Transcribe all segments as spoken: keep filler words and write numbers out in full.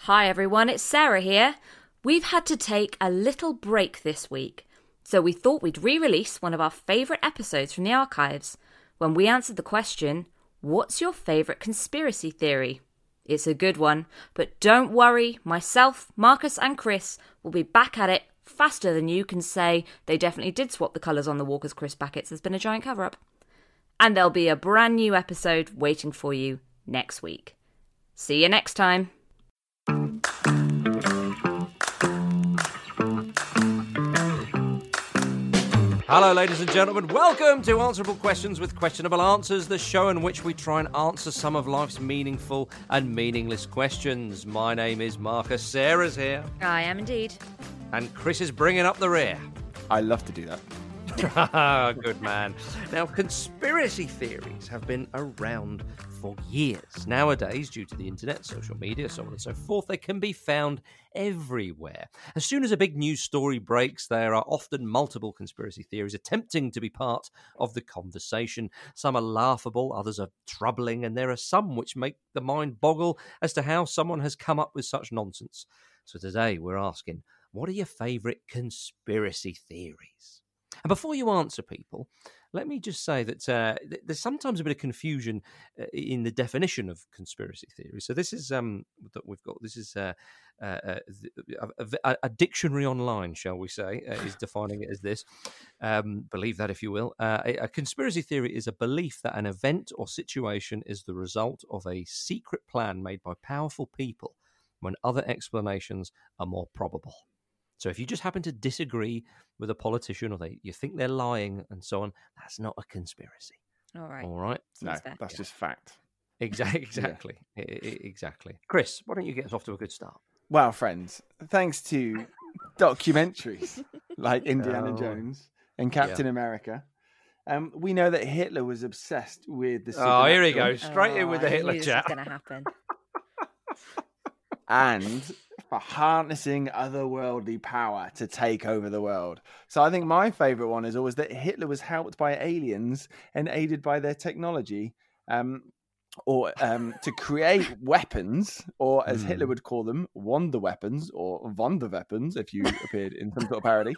Hi everyone, it's Sarah here. We've had to take a little break this week, so we thought we'd re-release one of our favourite episodes from the archives when we answered the question, what's your favourite conspiracy theory? It's a good one, but don't worry, myself, Marcus and Chris will be back at it faster than you can say they definitely did swap the colours on the Walker's crisp packets. There's been a giant cover-up. And there'll be a brand new episode waiting for you next week. See you next time. Hello, ladies and gentlemen. Welcome to Answerable Questions with Questionable Answers, the show in which we try and answer some of life's meaningful and meaningless questions. My name is Marcus. Sarah's here. I am indeed. And Chris is bringing up the rear. I love to do that. Good man. Now, conspiracy theories have been around for years. Nowadays, due to the internet, social media, so on and so forth, they can be found everywhere. As soon as a big news story breaks, there are often multiple conspiracy theories attempting to be part of the conversation. Some are laughable, others are troubling, and there are some which make the mind boggle as to how someone has come up with such nonsense. So today, we're asking, what are your favourite conspiracy theories? And before you answer, people, let me just say that uh, th- there's sometimes a bit of confusion uh, in the definition of conspiracy theory. So this is um that we've got. This is uh, uh, a, a, a dictionary online, shall we say, uh, is defining it as this. Um, believe that if you will. Uh, a, a conspiracy theory is a belief that an event or situation is the result of a secret plan made by powerful people when other explanations are more probable. So if you just happen to disagree with a politician or they you think they're lying and so on, that's not a conspiracy. All right. All right. No, That's that's Yeah. just fact. Exactly. Exactly. I- I- Exactly. Chris, why don't you get us off to a good start? Well, friends, thanks to documentaries like Indiana Oh. Jones and Captain America, um, we know that Hitler was obsessed with the Oh, here he supernatural goes. Straight in with the I knew Hitler this chat. was going to happen. and for harnessing otherworldly power to take over the world. So I think my favourite one is always that Hitler was helped by aliens and aided by their technology. Um, or um, to create weapons, or as Hmm. Hitler would call them, wonder weapons, or Wunderweapons, if you appeared in some sort of parody.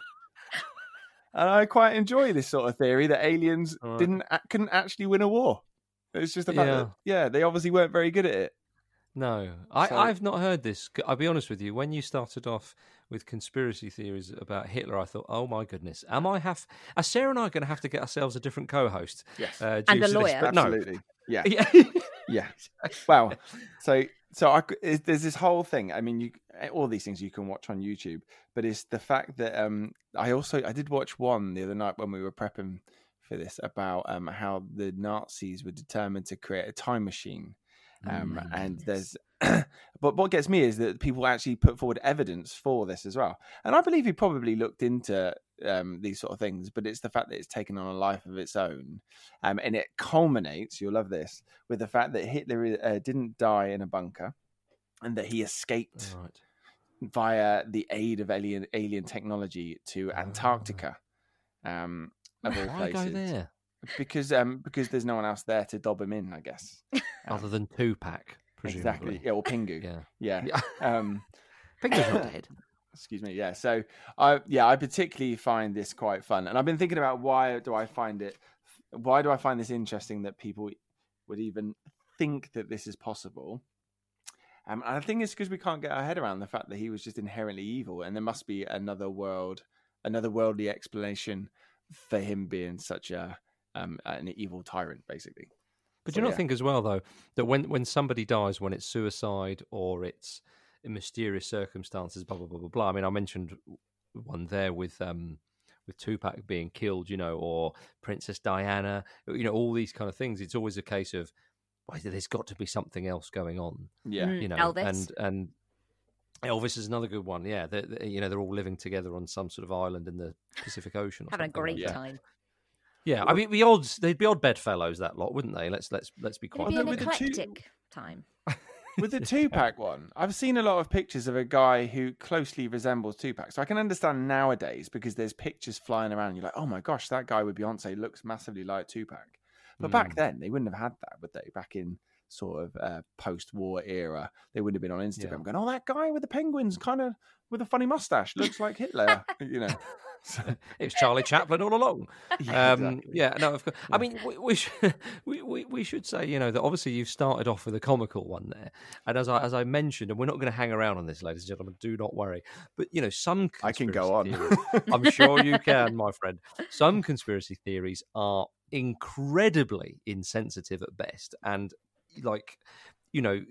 And I quite enjoy this sort of theory that aliens All right. didn't a- couldn't actually win a war. It's just the fact Yeah. that, yeah, they obviously weren't very good at it. No, I, So- I've not heard this. I'll be honest with you. When you started off with conspiracy theories about Hitler, I thought, oh my goodness, am I have... Are Sarah and I going to have to get ourselves a different co-host? Yes, Uh, And due a to this? lawyer. But no. absolutely. Yeah, Yeah. yeah. Well, so so I, c- is- there's this whole thing. I mean, you all these things you can watch on YouTube, but it's the fact that um, I also I did watch one the other night when we were prepping for this about um, how the Nazis were determined to create a time machine. Um, Mm, and yes. there's, but what gets me is that people actually put forward evidence for this as well. And I believe he probably looked into um, these sort of things, but it's the fact that it's taken on a life of its own. Um, and it culminates, you'll love this, with the fact that Hitler uh, didn't die in a bunker and that he escaped Right. via the aid of alien, alien technology to Ah. Antarctica. Um, of all Why places. go there? Because um because there's no one else there to dob him in, I guess. Um, Other than Tupac, presumably. exactly. Yeah, or Pingu. Yeah. Yeah. Yeah. Um Pingu's not dead. excuse me. Yeah. So I yeah, I particularly find this quite fun. And I've been thinking about why do I find it why do I find this interesting that people would even think that this is possible? Um, and I think it's because we can't get our head around the fact that he was just inherently evil, and there must be another world, another worldly explanation for him being such a um, an evil tyrant, basically. But So, do you not yeah. think as well, though, that when, when somebody dies, when it's suicide or it's in mysterious circumstances, blah, blah, blah, blah, blah. I mean, I mentioned one there with um, with Tupac being killed, you know, or Princess Diana, you know, all these kind of things. It's always a case of, well, there's got to be something else going on, Yeah. Mm, you know. Elvis. And, and Elvis is another good one, yeah. They're, they you know, they're all living together on some sort of island in the Pacific Ocean. Or Having a something great like that. time. Yeah, I mean, the odds they'd be odd bedfellows that lot, wouldn't they? Let's let's let's be It'd quite be an with the two- eclectic time. With the Tupac one, I've seen a lot of pictures of a guy who closely resembles Tupac. So I can understand nowadays because there's pictures flying around. And you're like, oh my gosh, that guy with Beyonce looks massively like Tupac. But back Mm. then, they wouldn't have had that, would they? Back in sort of uh, post-war era, they wouldn't have been on Instagram Yeah. going, "Oh, that guy with the penguins, kind of with a funny mustache, looks like Hitler," you know. So, It was Charlie Chaplin all along. yeah, Um, exactly. yeah, no, of course. I mean, we, we, should, we, we we should say, you know, that obviously you've started off with a comical one there, and as I as I mentioned, and we're not going to hang around on this, ladies and gentlemen, do not worry. But you know, some I can conspiracy go on. theories, I'm sure you can, my friend. Some conspiracy theories are incredibly insensitive at best, and like, you know,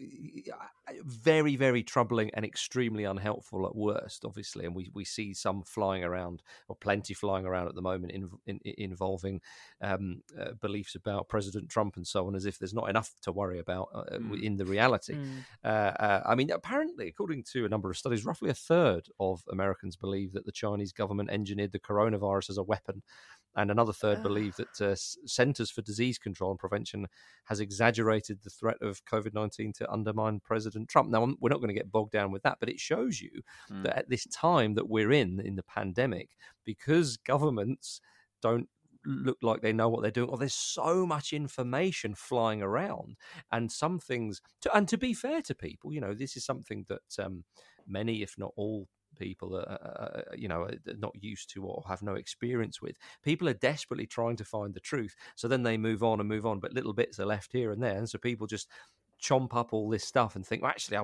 very, very troubling and extremely unhelpful at worst, obviously. And we, we see some flying around, or plenty flying around at the moment, in, in, involving um, uh, beliefs about President Trump and so on, as if there's not enough to worry about uh, mm. in the reality. Mm. Uh, uh, I mean, apparently, according to a number of studies, roughly a third of Americans believe that the Chinese government engineered the coronavirus as a weapon. And another third uh. believe that uh, Centers for Disease Control and Prevention has exaggerated the threat of COVID nineteen to undermine President Trump. Now, we're not going to get bogged down with that, but it shows you mm. that at this time that we're in, in the pandemic, because governments don't look like they know what they're doing, or there's so much information flying around, and some things, to, and to be fair to people, you know, this is something that um, many, if not all, people are, uh, you know, are not used to or have no experience with. People are desperately trying to find the truth, so then they move on and move on, but little bits are left here and there, and so people just chomp up all this stuff and think, well, actually, I,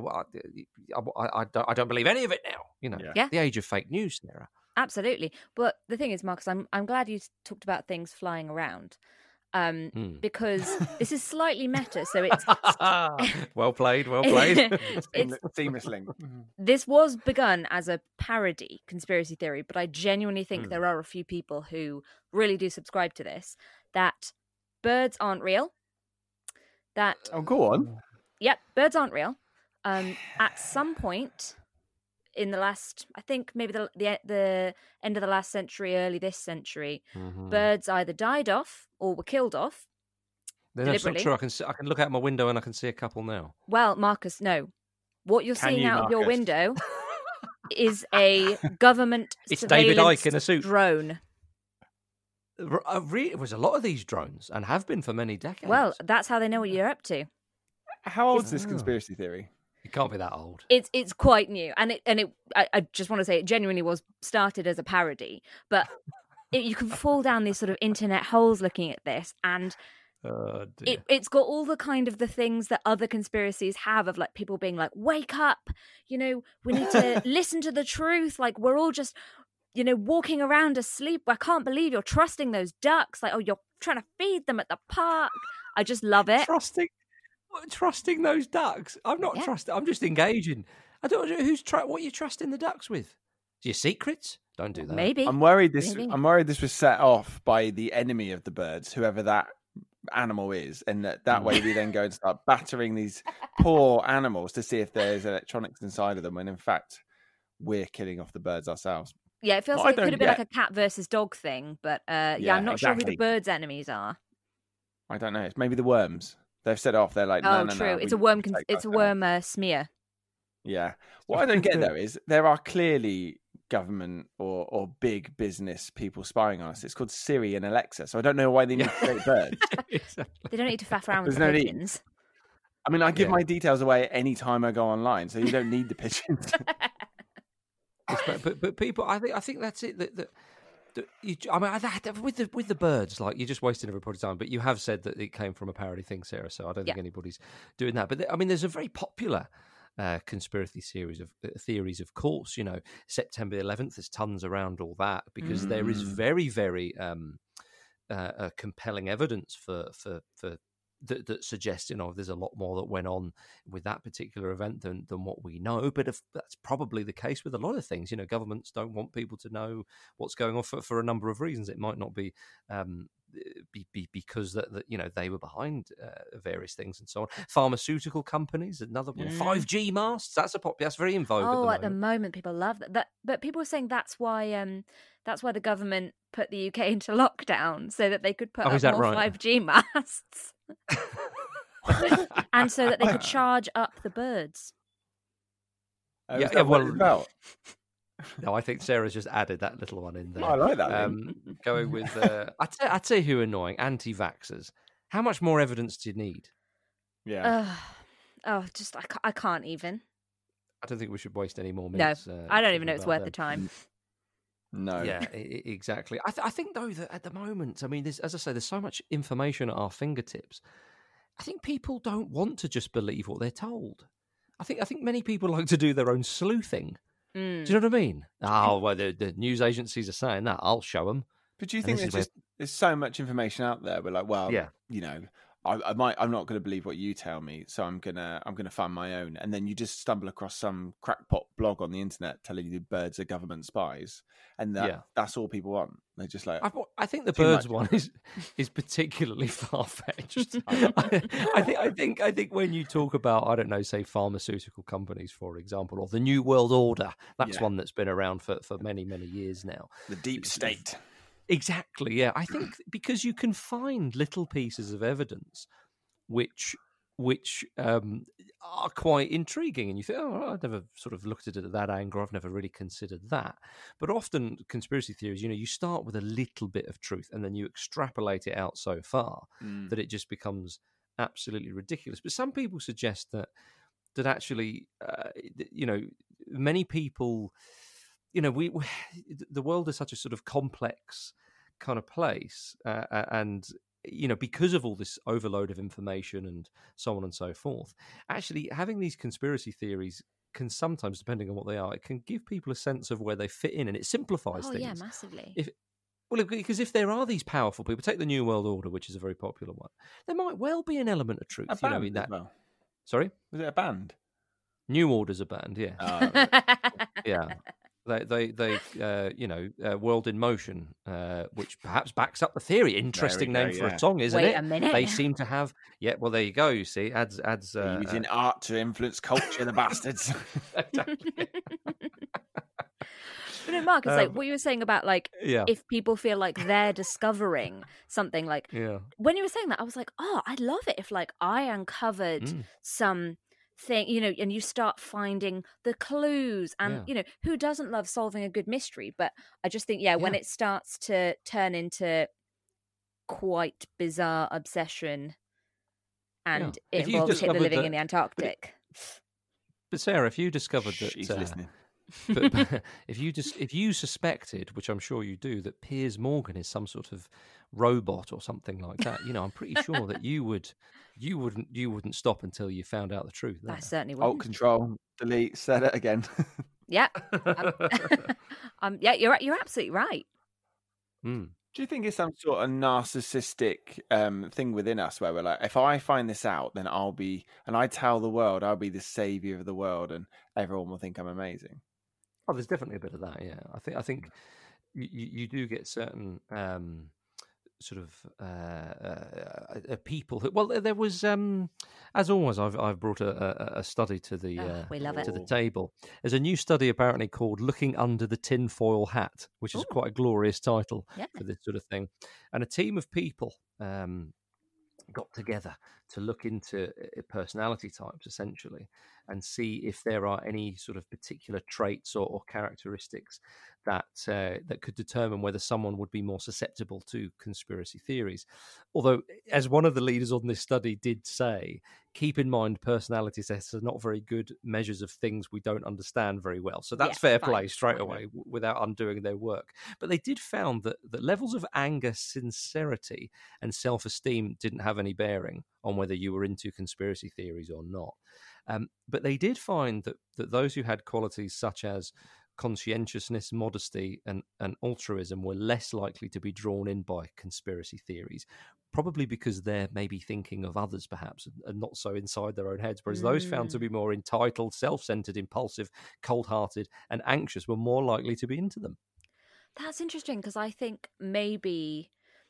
I, I, don't, I don't believe any of it now. You know, yeah. The age of fake news, Sarah. Absolutely. But the thing is, Marcus, I'm I'm glad you talked about things flying around. Um, mm. Because this is slightly meta, so it's well played, well played. Seamless, seamless link. This was begun as a parody conspiracy theory, but I genuinely think mm. there are a few people who really do subscribe to this. That birds aren't real. That oh, go on. Yep, birds aren't real. Um, at some point in the last, I think maybe the the, the end of the last century, early this century, mm-hmm. birds either died off or were killed off. Then that's not true. I can see, I can look out my window and I can see a couple now. Well, Marcus, no. What you're can seeing you, out Marcus? of your window is a government it's surveillance David Icke in a suit. drone. It was a lot of these drones and have been for many decades. Well, that's how they know what you're up to. How old is this conspiracy theory? It can't be that old. It's it's quite new, and it and it. I, I just want to say it genuinely was started as a parody, but it, you can fall down these sort of internet holes looking at this, and oh, it it's got all the kind of the things that other conspiracies have of like people being like, wake up, you know, we need to listen to the truth. Like we're all just, you know, walking around asleep. I can't believe you're trusting those ducks. Like, oh, you're trying to feed them at the park. I just love it. Trusting. Trusting those ducks. I'm not yeah. trusting. I'm just engaging. I don't know who's try. What are you trusting the ducks with? Your secrets? Don't do that. Maybe. I'm worried this. Maybe. I'm worried this was set off by the enemy of the birds, whoever that animal is, and that, that way we then go and start battering these poor animals to see if there's electronics inside of them, when in fact we're killing off the birds ourselves. Yeah, it feels well, like it could have been get... like a cat versus dog thing, but uh, yeah, yeah, I'm not exactly. sure who the birds' enemies are. I don't know. It's maybe the worms. They've set off. They're like, no, oh, no, true. no, it's, a worm, con- it's a worm. Uh, smear. Yeah. What I don't get though is there are clearly government or or big business people spying on us. It's called Siri and Alexa, so I don't know why they need to create birds. They don't need to faff around with There's the no pigeons. Need. I mean, I give yeah. my details away any time I go online, so you don't need the pigeons. but, but but people, I think I think that's it. That, that You, I mean, with the with the birds, like you're just wasting everybody's time. But you have said that it came from a parody thing, Sarah. So I don't think yeah. anybody's doing that. But I mean, there's a very popular uh, conspiracy series of uh, theories, of course. You know, September eleventh. There's tons around all that because mm. there is very, very um, uh, uh, compelling evidence for for for. That, that suggests, you know, there's a lot more that went on with that particular event than than what we know. But if that's probably the case with a lot of things. You know, governments don't want people to know what's going on for, for a number of reasons. It might not be um, be, be because that, that you know they were behind uh, various things and so on. Pharmaceutical companies, another one. five G masts. That's a pop. That's very in vogue. Oh, at, at the moment, people love that. that. But people were saying that's why um that's why the government put the U K into lockdown so that they could put oh, up more right? five G masts. And so that they could charge up the birds. Uh, yeah, yeah well, about? No, I think Sarah's just added that little one in there. Oh, I like that. Um, going with, uh, I'd, say, I'd say who are annoying, anti-vaxxers. How much more evidence do you need? Yeah. Uh, oh, just I, ca- I can't even. I don't think we should waste any more No, minutes. uh, I don't talking even know it's about worth them. the time. No. Yeah, I- I- exactly. I, th- I think though that at the moment, I mean, there's, as I say, there's so much information at our fingertips. I think people don't want to just believe what they're told. I think I think many people like to do their own sleuthing. Mm. Do you know what I mean? Oh, well, the, the news agencies are saying that. I'll show them. But do you And think this there's is just there's so much information out there? We're like, well, Yeah. you know, I, I might I'm not going to believe what you tell me, so I'm gonna I'm gonna find my own. And then you just stumble across some crackpot blog on the internet telling you birds are government spies, and that Yeah. that's all people want. They're just like, I, I think the Too birds much. one is is particularly far fetched. I, I think I think I think when you talk about, I don't know, say pharmaceutical companies, for example, or the New World Order, that's Yeah. one that's been around for, for many many years now. the deep state. Exactly, yeah. I think because you can find little pieces of evidence which which um, are quite intriguing, and you think, oh, I've never sort of looked at it at that angle. I've never really considered that. But often conspiracy theories, you know, you start with a little bit of truth, and then you extrapolate it out so far Mm. that it just becomes absolutely ridiculous. But some people suggest that that actually, uh, you know, many people. You know, we, we the world is such a sort of complex kind of place, uh, and you know, because of all this overload of information and so on and so forth, actually having these conspiracy theories can sometimes, depending on what they are, it can give people a sense of where they fit in, and it simplifies Oh things. yeah, massively. If well, because if there are these powerful people, take the New World Order, which is a very popular one, there might well be an element of truth. A You know, band in as that. well. Sorry, Was it a band? New Order's a band, yeah. Uh, Yeah, they, they, they, uh, you know, uh, World in Motion, uh, which perhaps backs up the theory. Interesting go, name for yeah. a song, isn't Wait it? a minute. They seem to have. Yeah, well, there you go. You see, adds, adds. they're Uh, using art to influence culture, the bastards. uh, exactly. But no, Mark, it's like Um, what you were saying about like Yeah, if people feel like they're discovering something. Like yeah, when you were saying that, I was like, oh, I'd love it if like I uncovered Mm. some thing, you know, and you start finding the clues, and Yeah. you know, who doesn't love solving a good mystery? But I just think, yeah, when Yeah. it starts to turn into quite bizarre obsession, and Yeah. it If you involves Hitler discovered living that- in the Antarctic. But Sarah, if you discovered Shh, that, he's uh, listening. but, but if you just if you suspected, which I'm sure you do, that Piers Morgan is some sort of robot or something like that, you know, I'm pretty sure that you would you wouldn't you wouldn't stop until you found out the truth. I there. certainly Alt would. control, delete, set it again. Yeah, um, um, yeah, you're you're absolutely right. Mm. Do you think it's some sort of narcissistic um, thing within us where we're like, if I find this out, then I'll be, and I tell the world, I'll be the savior of the world, and everyone will think I'm amazing. Oh, there's definitely a bit of that. Yeah, I think I think you, you you do get certain um, sort of uh, uh, uh, people. Who, well, there was, um, as always, I've I've brought a, a, a study to the Oh, uh, we love it. to the table. There's a new study apparently called "Looking Under the Tinfoil Hat," which is Ooh. quite a glorious title Yeah. for this sort of thing. And a team of people um, got together to look into uh, personality types essentially and see if there are any sort of particular traits or, or characteristics that uh, that could determine whether someone would be more susceptible to conspiracy theories. Although, as one of the leaders on this study did say, keep in mind personality tests are not very good measures of things we don't understand very well. So that's Yeah, fair fine, play straight fine. away w- without undoing their work. But they did found that, that levels of anger, sincerity and self-esteem didn't have any bearing on whether you were into conspiracy theories or not. Um, but they did find that, that those who had qualities such as conscientiousness, modesty, and, and altruism were less likely to be drawn in by conspiracy theories, probably because they're maybe thinking of others, perhaps, and, and not so inside their own heads. Whereas those found to be more entitled, self-centered, impulsive, cold-hearted, and anxious were more likely to be into them. That's interesting because I think maybe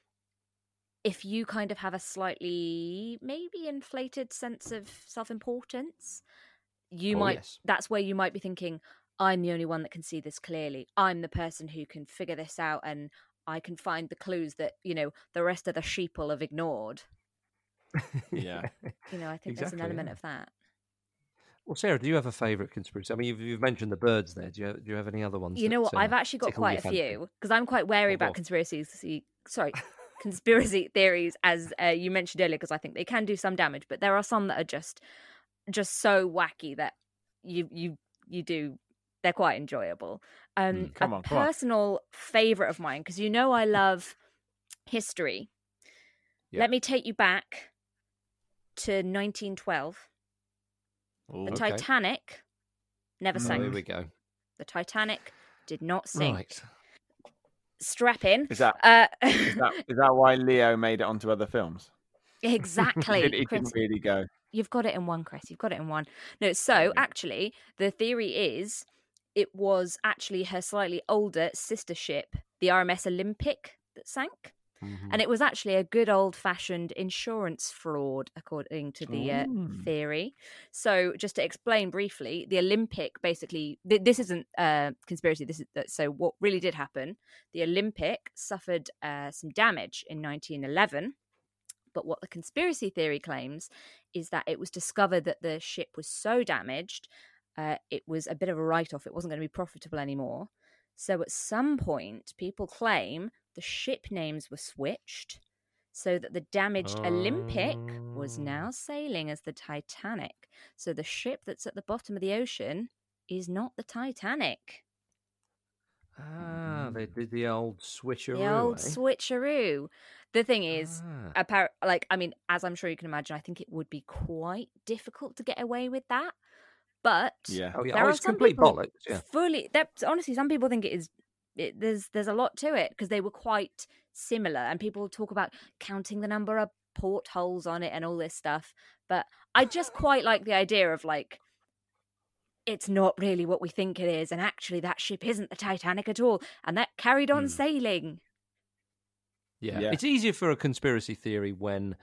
if you kind of have a slightly maybe inflated sense of self-importance, you Oh, might yes. that's where you might be thinking, I'm the only one that can see this clearly. I'm the person who can figure this out, and I can find the clues that, you know, the rest of the sheeple have ignored. Yeah. You know, I think there's Exactly, an element yeah. of that. Well, Sarah, do you have a favourite conspiracy? I mean, you've, you've mentioned the birds there. Do you have, do you have any other ones? You know that, what? uh, I've actually got tickle quite your a fancy? few because I'm quite wary Oh, about God. conspiracies. See- Sorry. conspiracy theories, as uh, you mentioned earlier, because I think they can do some damage, but there are some that are just just so wacky that you you you do they're quite enjoyable. Um, Mm, come a on, come on. personal favorite of mine, because you know I love history. Yeah. Let me take you back to nineteen twelve. Ooh, The okay. Titanic never Mm. Oh, sank. here we go. The Titanic did not sink. Right. Strap in. Is that Uh, is that is that why Leo made it onto other films? exactly. It, it Chris, didn't really go. you've got it in one, Chris. You've got it in one. No, so Sorry. actually, the theory is it was actually her slightly older sister ship, the R M S Olympic, that sank. Mhm. And it was actually a good old-fashioned insurance fraud, according to the uh, Ooh. theory. So, just to explain briefly, the Olympic basically th- this isn't a uh, conspiracy. This is uh, so what really did happen. The Olympic suffered uh, some damage in nineteen eleven, but what the conspiracy theory claims is that it was discovered that the ship was so damaged, uh, it was a bit of a write-off. It wasn't going to be profitable anymore. So, at some point, people claim the ship names were switched so that the damaged Olympic was now sailing as the Titanic. So the ship that's at the bottom of the ocean is not the Titanic. Ah, they did the old switcheroo. The old eh? switcheroo. The thing is, Ah. appar- like, I mean, as I'm sure you can imagine, I think it would be quite difficult to get away with that. But Yeah. Oh, yeah. there Oh, are it's some complete people bollocks. Yeah. fully. That's honestly, some people think it is. It, there's there's a lot to it because they were quite similar, and people talk about counting the number of portholes on it and all this stuff. But I just quite like the idea of like, it's not really what we think it is, and actually that ship isn't the Titanic at all, and that carried on Hmm. sailing. Yeah. Yeah. It's easier for a conspiracy theory when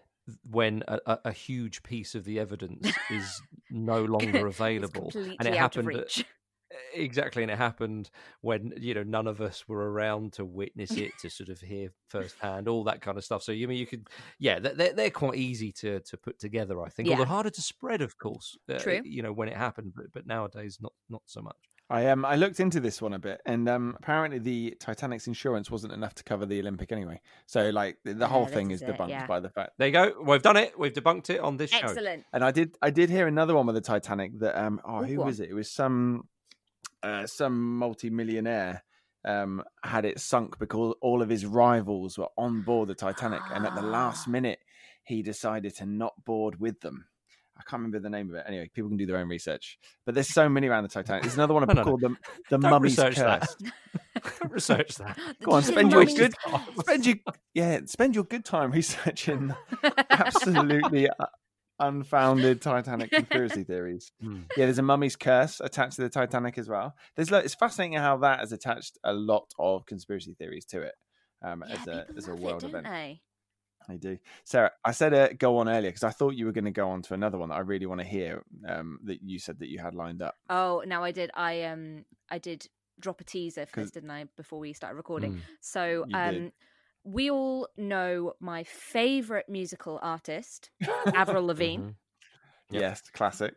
when a, a, a huge piece of the evidence is no longer It's available, completely and it out of happened. reach. Exactly, and it happened when you know none of us were around to witness it, to sort of hear firsthand all that kind of stuff. So you mean you could, yeah, they're they're quite easy to to put together, I think. Yeah. Although harder to spread, of course. Uh, True. You know when it happened, but but nowadays not not so much. I um I looked into this one a bit, and um apparently the Titanic's insurance wasn't enough to cover the Olympic anyway. So like the, the Yeah, whole this thing is is it, debunked yeah. by the fact. There you go. We've done it. We've debunked it on this show. Excellent. And I did I did hear another one with the Titanic that um oh Oh, who go was it? It was some uh, some multi-millionaire um had it sunk because all of his rivals were on board the Titanic, and at the last minute he decided to not board with them. I can't remember the name of it. Anyway, people can do their own research. But there's so many around the Titanic. There's another one No, no, no. called the the Don't Mummy's research Curse. that. Don't research that. Go on, The spend your Mummy's good Curse. spend your yeah spend your good time researching absolutely uh, unfounded Titanic conspiracy theories. Hmm. Yeah, there's a mummy's curse attached to the Titanic as well. There's lo- it's fascinating how that has attached a lot of conspiracy theories to it um, Yeah, as a people as a love world it, don't event. they? I do. Sarah, I said uh, go on earlier because I thought you were going to go on to another one that I really want to hear. Um, that you said that you had lined up. Oh, no, I did. I um, I did drop a teaser for 'Cause- this, didn't I, before we started recording? Mm. So, You um, did. we all know my favorite musical artist, Avril Lavigne. Mhm. Yep. Yes, classic.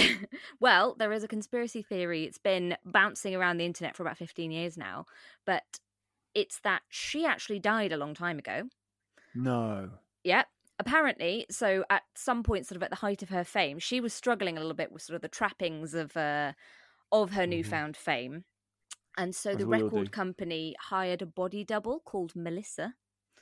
Well, there is a conspiracy theory. It's been bouncing around the internet for about fifteen years now, but it's that she actually died a long time ago. No. Yeah. Apparently, so at some point, sort of at the height of her fame, she was struggling a little bit with sort of the trappings of uh, of her Mhm. newfound fame. And so As the we all record do. company hired a body double called Melissa.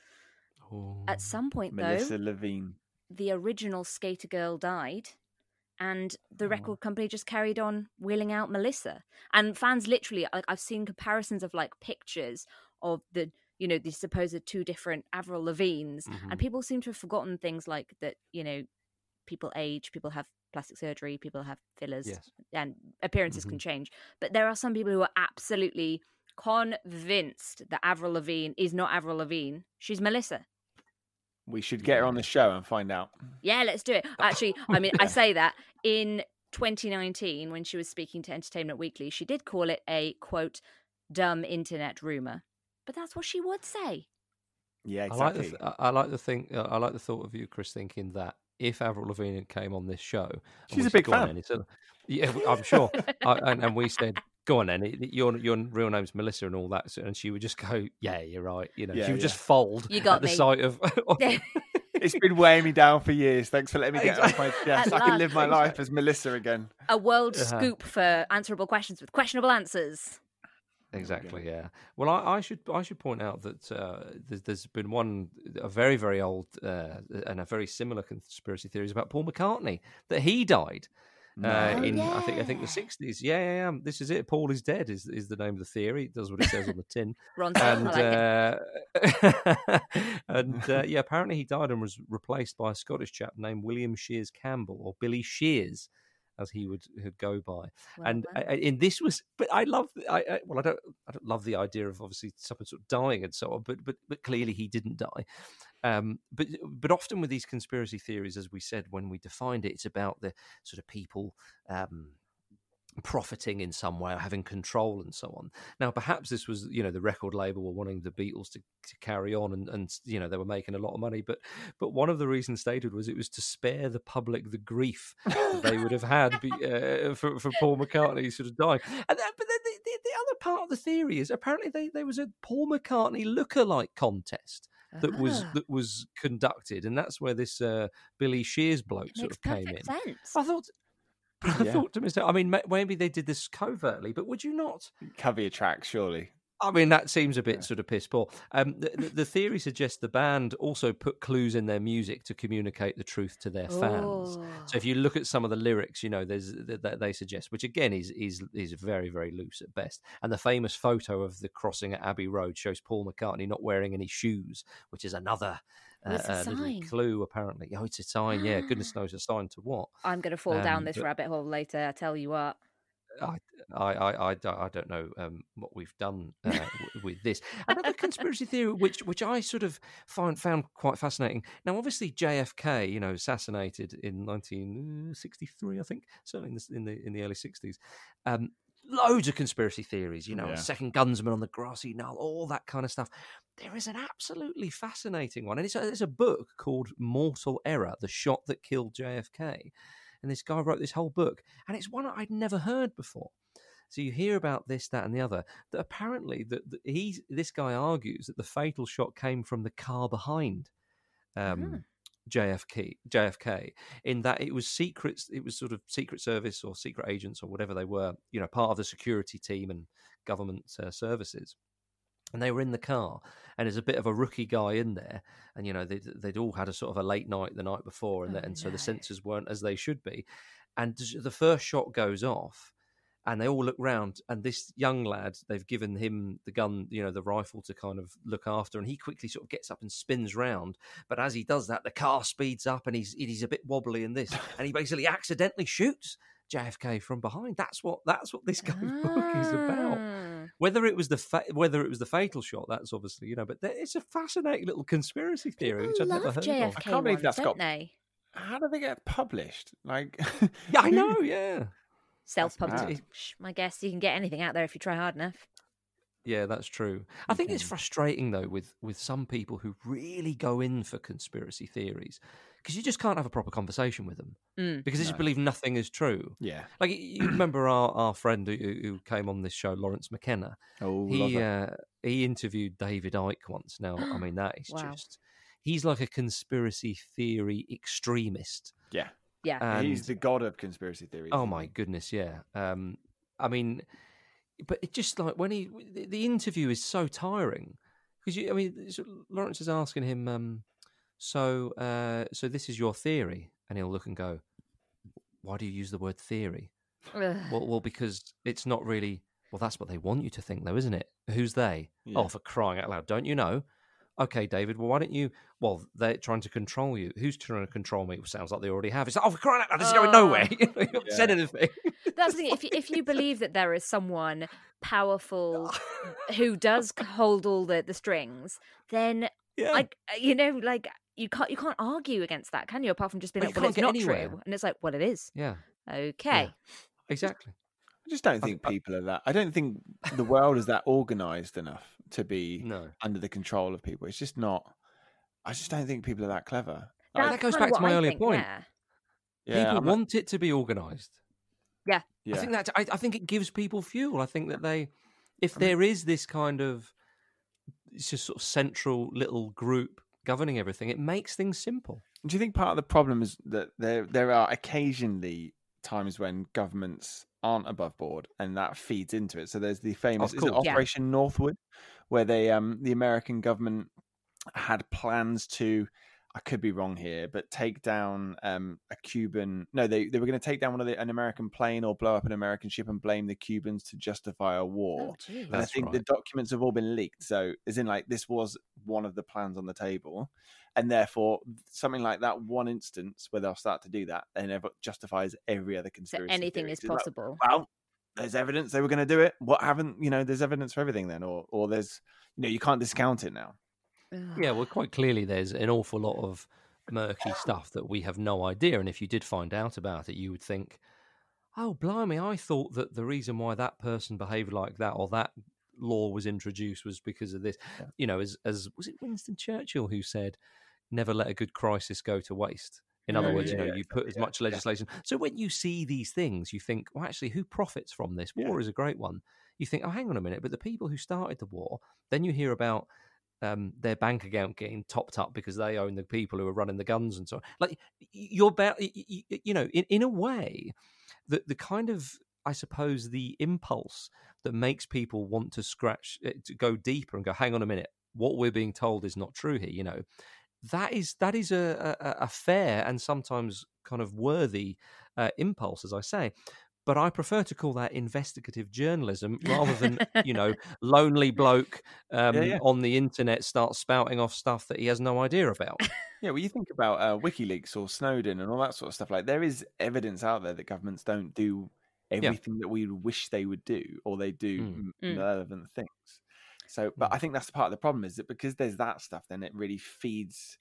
Oh. At some point, Melissa though, Levine. the original skater girl died, and the Oh. record company just carried on wheeling out Melissa. And fans literally, like, I've seen comparisons of like pictures of the, you know, the supposed two different Avril Lavignes, Mhm. and people seem to have forgotten things like that. You know, people age, people have plastic surgery, people have fillers, Yes. and appearances can change. But there are some people who are absolutely convinced that Avril Lavigne is not Avril Lavigne; she's Melissa. We should get her on the show and find out. Yeah, let's do it. Actually, I mean, I say that in twenty nineteen, when she was speaking to Entertainment Weekly, she did call it a, quote, dumb internet rumor. But that's what she would say. Yeah, I like the exactly. th- I I like the thing. uh, I like the thought of you, Chris, thinking that if Avril Lavigne came on this show, and She's we a said, big "Go on, fan." then," he said, yeah, I'm sure. I, and, and we said, Go on then. Your your real name's Melissa and all that, and she would just go, "Yeah, you're right." You know, Yeah, she would yeah. just fold You got at the me. sight of. It's been weighing me down for years. Thanks for letting me get it off my At chest. I can live my last. life as Melissa again. A world Uh-huh. scoop for answerable questions with questionable answers. Exactly. Yeah. Well, I, I should I should point out that uh, there's, there's been one a very very old uh, and a very similar conspiracy theories about Paul McCartney, that he died uh, Oh, in I think I think yeah. the sixties. Yeah, yeah, yeah. This is it. Paul is dead. Is is the name of the theory? It does what it says on the tin. Ron Swanson, And I like it. uh, and uh, yeah, apparently he died and was replaced by a Scottish chap named William Shears Campbell, or Billy Shears, as he would, would go by. Well and done. I, in this was, but I love, I, I well, I don't, I don't love the idea of obviously someone sort of dying and so on, but but but clearly he didn't die. Um, but but often with these conspiracy theories, as we said when we defined it, it's about the sort of people um, profiting in some way or having control and so on. Now, perhaps this was, you know, the record label were wanting the Beatles to, to carry on and, and, you know, they were making a lot of money. But but one of the reasons stated was it was to spare the public the grief that they would have had be, uh, for, for Paul McCartney sort of dying. And that, but the, the, the other part of the theory is apparently they, there was a Paul McCartney lookalike contest that was Ah. that was conducted, and that's where this uh, Billy Shears bloke It sort makes of came in. perfect sense. I thought, I Yeah. thought to myself, I mean, ma- maybe they did this covertly, but would you not? Cover your tracks, surely. I mean, that seems a bit Yeah. sort of piss poor. Um, the, the, the theory suggests the band also put clues in their music to communicate the truth to their fans. Oh. So if you look at some of the lyrics, you know, there's that they suggest, which again is is is very very loose at best. And the famous photo of the crossing at Abbey Road shows Paul McCartney not wearing any shoes, which is another Oh, it's a uh, little sign. clue apparently. Oh, it's a sign. Yeah, goodness knows a sign to what. I'm going to fall Um, down this but- rabbit hole later, I tell you what. I, I, I, I, don't- I don't know um, what we've done uh, w- with this. Another conspiracy theory, which which I sort of find found quite fascinating. Now, obviously, J F K, you know, assassinated in nineteen sixty-three, I think, certainly in the in the, in the early sixties. Um, loads of conspiracy theories, you know, Yeah. a second gunsman on the grassy knoll, all that kind of stuff. There is an absolutely fascinating one, and it's a, it's a book called Mortal Error: The Shot That Killed J F K. And this guy wrote this whole book, and it's one I'd never heard before. So you hear about this, that, and the other. That apparently, that that he's this guy argues that the fatal shot came from the car behind um, Ah. J F K. J F K, in that it was secrets, it was sort of Secret Service or secret agents or whatever they were, you know, part of the security team and government uh, services. And they were in the car, and there's a bit of a rookie guy in there, and you know they'd, they'd all had a sort of a late night the night before, and, Oh, the, and so no. the sensors weren't as they should be. And the first shot goes off, and they all look round, and this young lad, they've given him the gun, you know, the rifle to kind of look after, and he quickly sort of gets up and spins round. But as he does that, the car speeds up, and he's he's a bit wobbly in this, and he basically accidentally shoots J F K from behind. That's what that's what this guy's book is about. Ah. Whether it was the fa- whether it was the fatal shot, that's obviously, you know, but there, it's a fascinating little conspiracy theory which I'd People never love heard J F of. I K can't believe ones, that's don't got- they? How do they get published? Like, Yeah, I know. Yeah, Self-published. mad. Shh, I guess you can get anything out there if you try hard enough. yeah, that's true. I think it's Okay. frustrating though with with some people who really go in for conspiracy theories, because you just can't have a proper conversation with them Mm. because they just No. believe nothing is true. Yeah. Like you remember our, our friend who, who came on this show, Lawrence McKenna. Oh, love He it. uh, he interviewed David Icke once. Now, I mean, that is Wow. just he's like a conspiracy theory extremist. Yeah. Yeah. And He's the god of conspiracy theories. oh isn't my he? goodness, yeah. Um, I mean, but it just like when he the, the interview is so tiring because you, I mean, so Lawrence is asking him, um, so uh, so this is your theory, and he'll look and go, why do you use the word theory? Ugh. Well, well, because it's not really. Well, that's what they want you to think, though, isn't it? Who's they? Yeah. Oh, for crying out loud! Don't you know? Okay, David. Well, why don't you? Well, they're trying to control you. Who's trying to control me? Well, sounds like they already have. It's like, oh, for crying out loud! This is going Oh. nowhere. you haven't Yeah. said anything. That's the thing. If you, if you believe that there is someone powerful who does hold all the, the strings, then yeah. like you know, like you can't you can't argue against that, can you? Apart from just being Well, like, you well, it's can't not get anywhere. true, and it's like, well, it is. yeah. Okay. Exactly. I just don't I've- think I- people are that. I don't think the world is that organized enough to be No. under the control of people. It's just not. I just don't think people are that clever. That That's goes kinda back to what my I earlier think, point. yeah. Yeah, People I'm not- want it to be organised. Yeah. Yeah. I think that I, I think it gives people fuel. I think that they, if there is this kind of, it's just sort of central little group governing everything, it makes things simple. Do you think part of the problem is that there there are occasionally times when governments aren't above board, and that feeds into it? So there's the famous Of is it course. Operation Yeah. Northwood, where they um the American government had plans to, I could be wrong here, but take down um a Cuban. No, they they were going to take down one of the, an American plane or blow up an American ship and blame the Cubans to justify a war. Oh, geez. And I That's think right. the documents have all been leaked. So, as in, like, this was one of the plans on the table. And therefore, something like that one instance where they'll start to do that, and it justifies every other So conspiracy. anything theory. is It's like, possible. well, there's evidence they were going to do it. What haven't, you know, there's evidence for everything then. Or, or there's, you know, you can't discount it now. Ugh. Yeah, well, quite clearly there's an awful lot of murky stuff that we have no idea. And if you did find out about it, you would think, oh, blimey, I thought that the reason why that person behaved like that or that law was introduced was because of this. Yeah. You know, as, as was it Winston Churchill who said, never let a good crisis go to waste. In other Yeah, words, yeah, you know, yeah, you put as yeah, much yeah. legislation. So when you see these things, you think, well, actually, who profits from this? War Yeah. is a great one. You think, oh, hang on a minute, but the people who started the war, then you hear about um, their bank account getting topped up because they own the people who are running the guns and so on. Like, you're about, you, you know, in, in a way, the, the kind of, I suppose, the impulse that makes people want to scratch, to go deeper and go, hang on a minute, what we're being told is not true here, you know. That is that is a, a, a fair and sometimes kind of worthy uh, impulse, as I say. But I prefer to call that investigative journalism rather than, you know, lonely bloke um, Yeah, yeah. on the internet starts spouting off stuff that he has no idea about. Yeah, well, you think about uh, WikiLeaks or Snowden and all that sort of stuff. Like, there is evidence out there that governments don't do everything that we wish they would do, or they do Mm. m- Mm. relevant things. So, but Mm. I think that's part of the problem, is that because there's that stuff, then it really feeds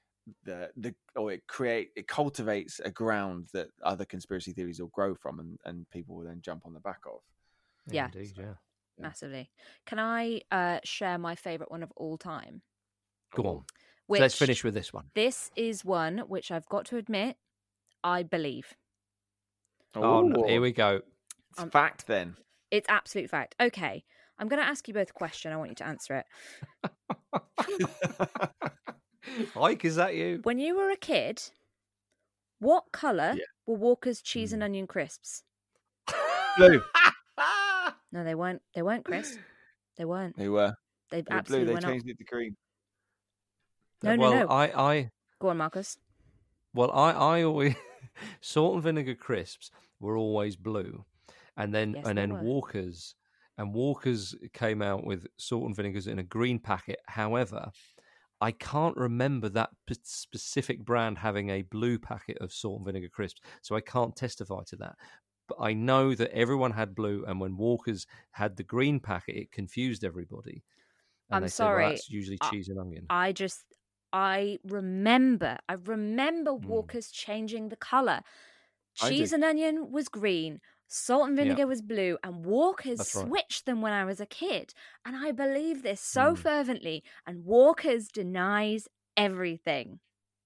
the the or it create it cultivates a ground that other conspiracy theories will grow from, and, and people will then jump on the back of. Yeah. Indeed, yeah. Massively. Can I uh, share my favourite one of all time? Go on. So Which, let's finish with this one. This is one which I've got to admit, I believe. Oh, no, Ooh, here we go. it's Um, fact then. It's absolute fact. Okay, I'm going to ask you both a question. I want you to answer it. Ike, is that you? When you were a kid, what colour Yeah. were Walker's cheese Hmm. and onion crisps? Blue. No, they weren't. They weren't, Chris. They weren't. They were. They They were blue. absolutely They were not. changed it to green. No, no, well, no. I, I, Go on, Marcus. well, I, I always salt and vinegar crisps were always blue, and then Yes, and they then were. Walkers and Walkers came out with salt and vinegars in a green packet. However, I can't remember that p- specific brand having a blue packet of salt and vinegar crisps, so I can't testify to that. But I know that everyone had blue, and when Walkers had the green packet, it confused everybody. And I'm they said, well, sorry. that's usually I- cheese and onion. I just, I remember, I remember Hmm. Walker's changing the colour. I Cheese do. and onion was green, salt and Yeah. vinegar was blue, and Walker's That's right. switched them when I was a kid. And I believe this so Hmm. fervently. And Walker's denies everything.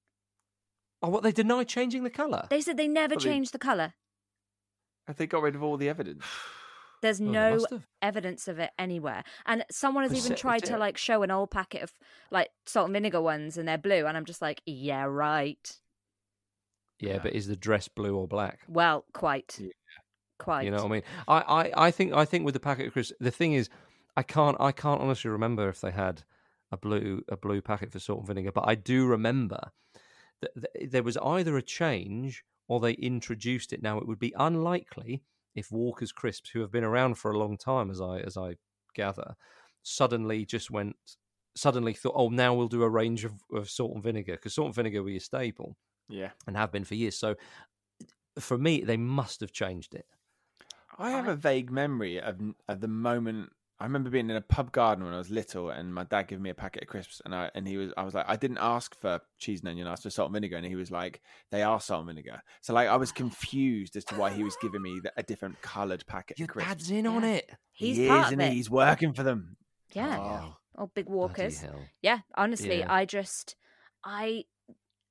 Oh, what, they denied changing the colour? They said they never Well, they- changed the colour. Have they got rid of all the evidence? There's Well, they no must have. evidence of it anywhere. And someone has But even se- tried to se- like show an old packet of like salt and vinegar ones and they're blue. And I'm just like, yeah, right. Yeah, Yeah. but is the dress blue or black? Well, quite. Yeah. Quite. You know what I mean? I, I, I think I think with the packet of crisps, the thing is, I can't I can't honestly remember if they had a blue a blue packet for salt and vinegar, but I do remember that th- there was either a change or they introduced it. Now it would be unlikely if Walker's crisps, who have been around for a long time, as I as I gather, suddenly just went suddenly thought, oh, now we'll do a range of, of salt and vinegar, because salt and vinegar were your staple Yeah. and have been for years. So for me, they must have changed it. I have a vague memory of of the moment. I remember being in a pub garden when I was little, and my dad gave me a packet of crisps, and I and he was I was like, I didn't ask for cheese and onion, I asked for salt and vinegar, and he was like, they are salt and vinegar. So like I was confused as to why he was giving me the, a different coloured packet Your of crisps. dad's in on Yeah. it. He's he part is, of and it. he's working for them. Yeah. Oh, Oh, big bloody Walkers. hell. Yeah, honestly, Yeah. I just, I,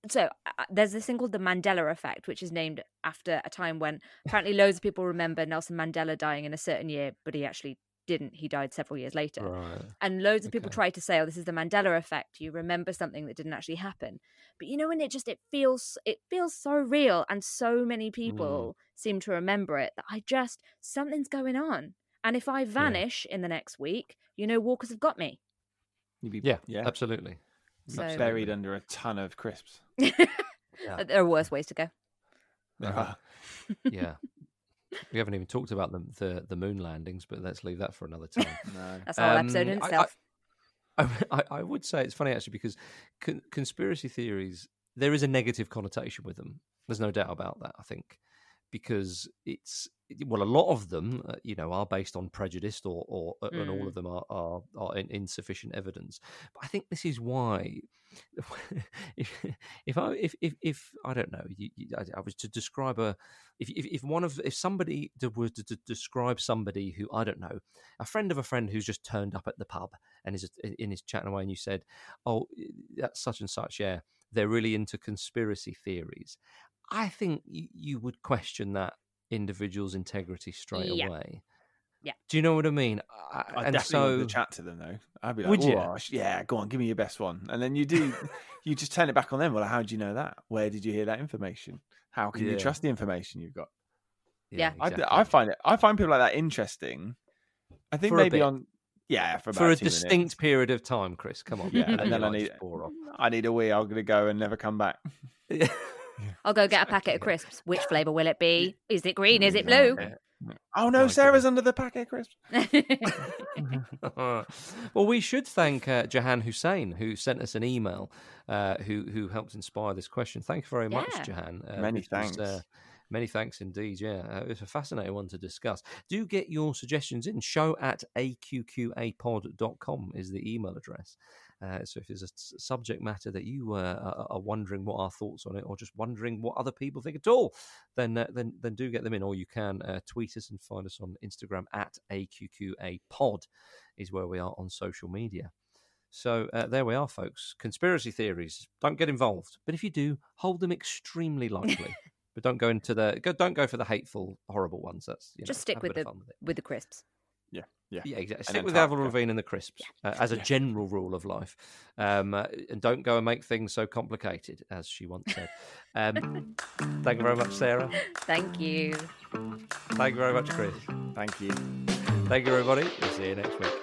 so uh, there's this thing called the Mandela effect, which is named after a time when apparently loads of people remember Nelson Mandela dying in a certain year, but he actually didn't. He died several years later. Right. And loads of Okay. people try to say, oh, this is the Mandela effect. You remember something that didn't actually happen. But you know, when it just, it feels, it feels so real, and so many people mm. seem to remember it, that I just, something's going on. And if I vanish yeah. in the next week, you know, walkers have got me. You'd be, yeah, yeah, absolutely. So, absolutely. Buried under a ton of crisps. yeah. There are worse ways to go. There are. Yeah. We haven't even talked about the, the the moon landings, but let's leave that for another time. No. That's a whole um, episode in itself. I, I, I would say it's funny, actually, because con- conspiracy theories, there is a negative connotation with them. There's no doubt about that, I think, because it's, well, a lot of them, uh, you know, are based on prejudice, or, or mm. and all of them are are, are in, insufficient evidence. But I think this is why, if if I if if, if I don't know, you, you, I, I was to describe a, if if, if one of if somebody was to, to describe somebody who, I don't know, a friend of a friend who's just turned up at the pub and is in his chatting away, and you said, oh, that's such and such, yeah, they're really into conspiracy theories. I think you, you would question that individual's integrity straight yeah. away. Yeah. Do you know what I mean? I, I'd and definitely so, want to chat to them, though. I'd be like, would you? Oh, yeah, go on, give me your best one. And then you do, you just turn it back on them. Well, how do you know that? Where did you hear that information? How can yeah. you trust the information you've got? Yeah, yeah exactly. I, I find it. I find people like that interesting. I think for maybe on, yeah, for about for a two distinct minutes. period of time, Chris. Come on, yeah, and then I need, I need a wee. I'm gonna go and never come back. Yeah. I'll go get a packet of crisps. Which flavour will it be? Is it green? Is it blue? Oh no, My Sarah's goodness. under the packet of crisps. Well, we should thank uh, Jahan Hussein, who sent us an email, uh, who who helped inspire this question. Thank you very much, Yeah. Jahan. Uh, Many which was, thanks. Uh, many thanks indeed. Yeah, uh, it's a fascinating one to discuss. Do get your suggestions in. Show at a q q a pod dot com is the email address. Uh, so if there's a subject matter that you uh, are wondering what our thoughts on it, or just wondering what other people think at all, then uh, then then do get them in. Or you can uh, tweet us and find us on Instagram at A Q Q A pod is where we are on social media. So uh, there we are, folks. Conspiracy theories, don't get involved. But if you do, hold them extremely lightly. But don't go into the go, don't go for the hateful, horrible ones. That's you know, just stick with the with, with the crisps. Yeah, yeah, yeah, exactly. And Stick then with talk, Avril yeah. Lavigne and the crisps uh, as a Yeah. general rule of life, um, uh, and don't go and make things so complicated, as she once said. Um, thank you very much, Sarah. Thank you. Thank you very much, Chris. Thank you. Thank you, everybody. We'll see you next week.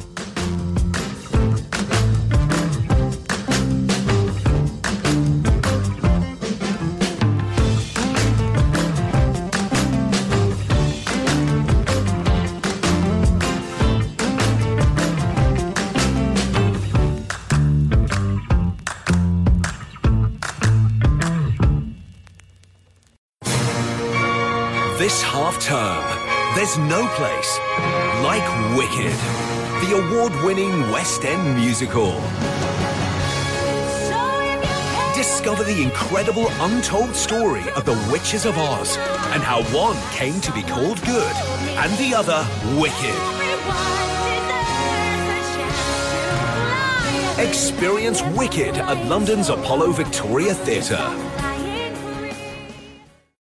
This half term, there's no place like Wicked, the award-winning West End musical. Discover the incredible untold story of the Witches of Oz and how one came to be called good and the other wicked. Experience Wicked at London's Apollo Victoria Theatre.